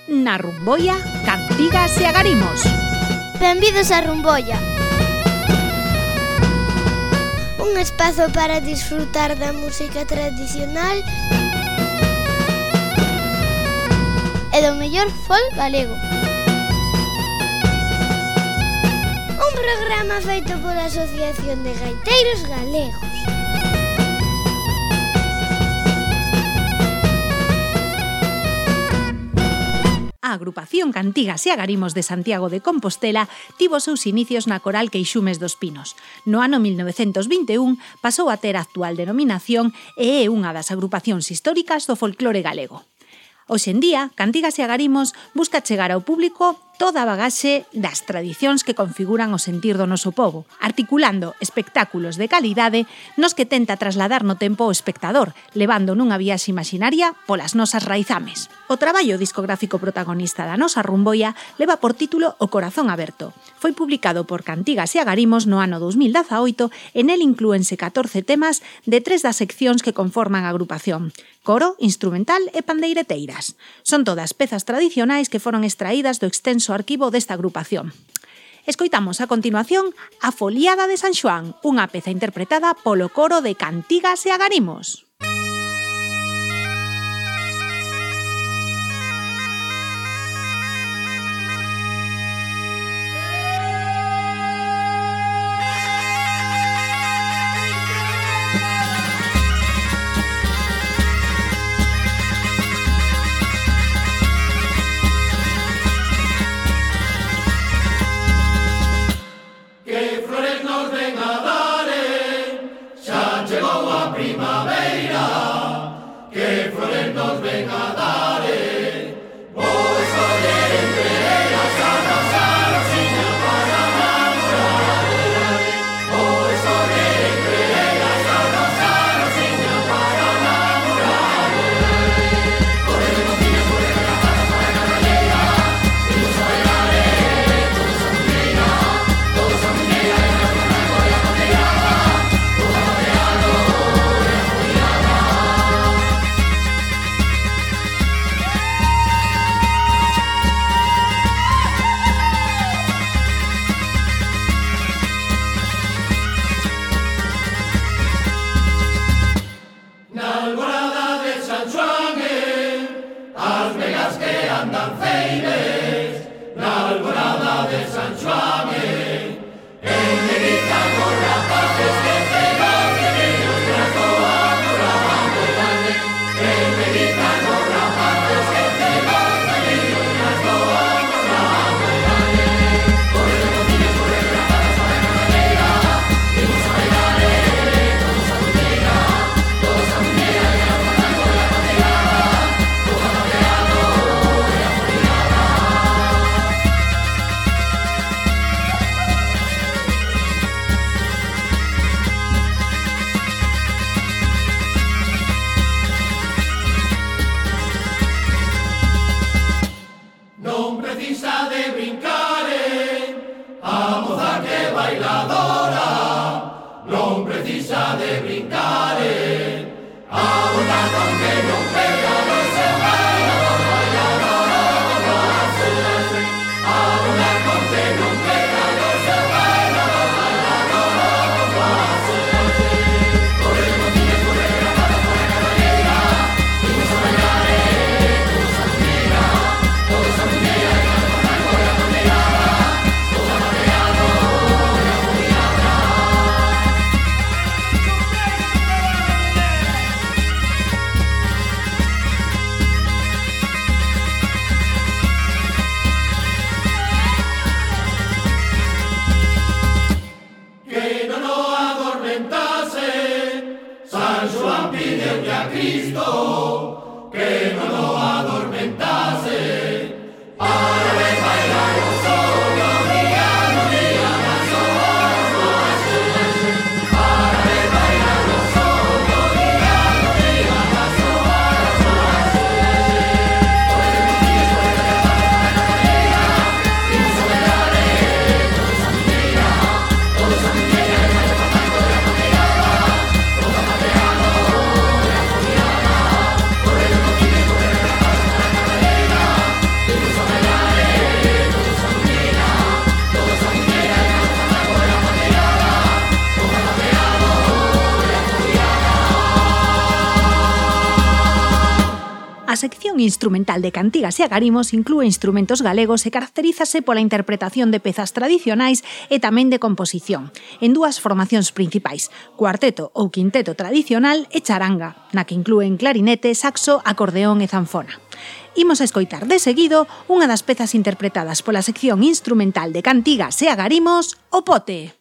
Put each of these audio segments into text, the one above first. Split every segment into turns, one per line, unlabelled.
na Rumboia, Cantigas e Agarimos.
Benvidos a Rumboia. Un espazo para disfrutar da música tradicional e do mellor folk galego. Un programa feito pola Asociación de Gaiteiros Galegos.
A agrupación Cantigas e Agarimos de Santiago de Compostela tivo seus inicios na Coral Queixumes dos Pinos. No ano 1921 pasou a ter a actual denominación e é unha das agrupacións históricas do folclore galego. Hoxe en día, Cantigas e Agarimos busca chegar ao público toda a bagaxe das tradicións que configuran o sentir do noso pobo, articulando espectáculos de calidade nos que tenta trasladar no tempo o espectador, levando nunha viaxe imaxinaria polas nosas raizames. O traballo discográfico protagonista da nosa Rumboia leva por título O Corazón Aberto. Foi publicado por Cantigas e Agarimos no ano 2018 e nel inclúense 14 temas de 3 das seccións que conforman a agrupación: coro, instrumental e pandeireteiras. Son todas pezas tradicionais que foron extraídas do extenso arquivo desta agrupación. Escoitamos a continuación a Foliada de San Xoán, unha peza interpretada polo coro de Cantigas e Agarimos. A sección instrumental de Cantigas e Agarimos inclúe instrumentos galegos e caracterízase pola interpretación de pezas tradicionais e tamén de composición, en dúas formacións principais, cuarteto ou quinteto tradicional e charanga, na que inclúen clarinete, saxo, acordeón e zanfona. Imos a escoitar de seguido unha das pezas interpretadas pola sección instrumental de Cantigas e Agarimos, O Pote.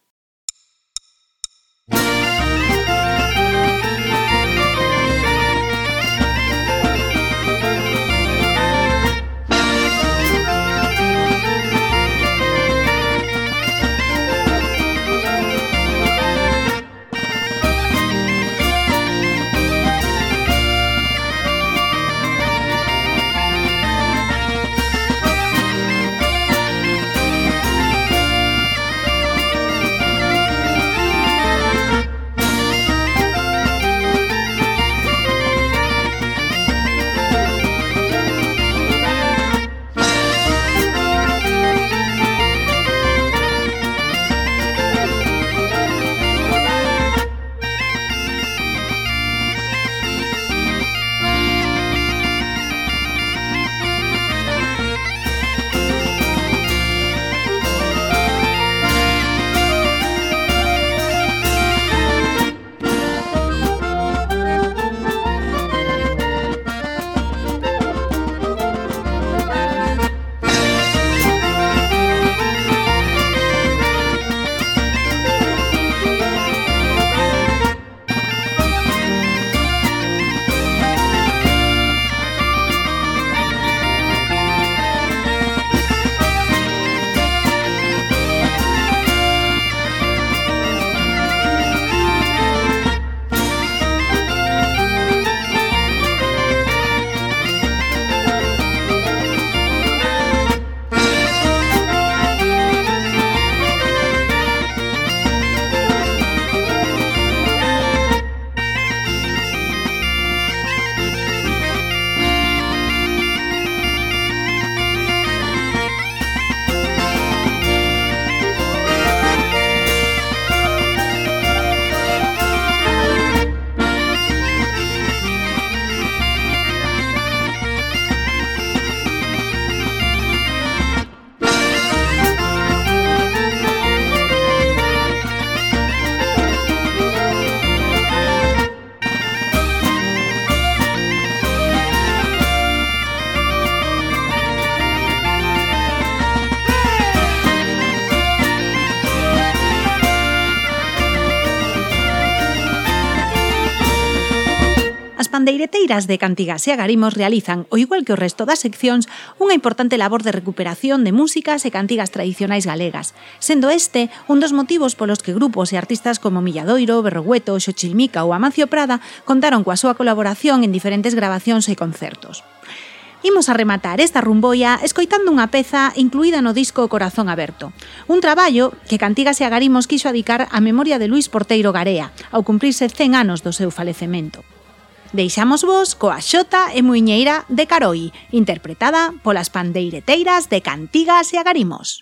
Pandeireteiras de Cantigas e Agarimos realizan, ao igual que o resto das seccións, unha importante labor de recuperación de músicas e cantigas tradicionais galegas, sendo este un dos motivos polos que grupos e artistas como Milladoiro, Berrogueto, Xochilmica ou Amancio Prada contaron coa súa colaboración en diferentes grabacións e concertos. Imos a rematar esta rumboia escoitando unha peza incluída no disco Corazón Aberto, un traballo que Cantigas e Agarimos quixo adicar á memoria de Luís Porteiro Garea, ao cumprirse 100 anos do seu falecemento. Deixamos vos coa Xota e Muiñeira de Caroi, interpretada polas Pandeireteiras de Cantigas e Agarimos.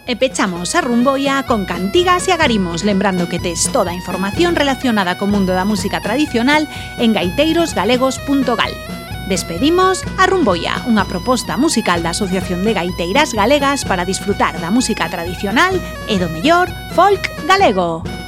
E pechamos a rumboia con cantigas e agarimos, lembrando que tes toda a información relacionada co mundo da música tradicional en gaiteirosgalegos.gal. Despedimos a rumboia, unha proposta musical da Asociación de Gaiteiras Galegas para disfrutar da música tradicional e do mellor folk galego.